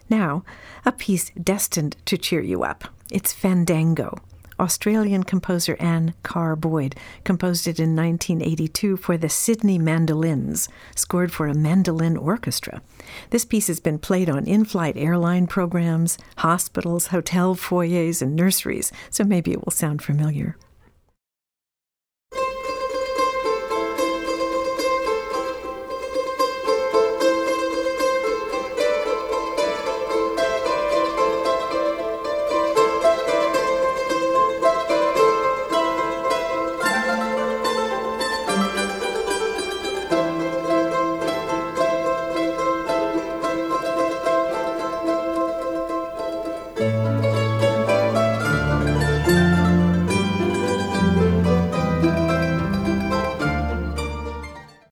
Now, a piece destined to cheer you up. It's Fandango. Australian composer Anne Carr-Boyd composed it in 1982 for the Sydney Mandolins, scored for a mandolin orchestra. This piece has been played on in-flight airline programs, hospitals, hotel foyers, and nurseries, so maybe it will sound familiar.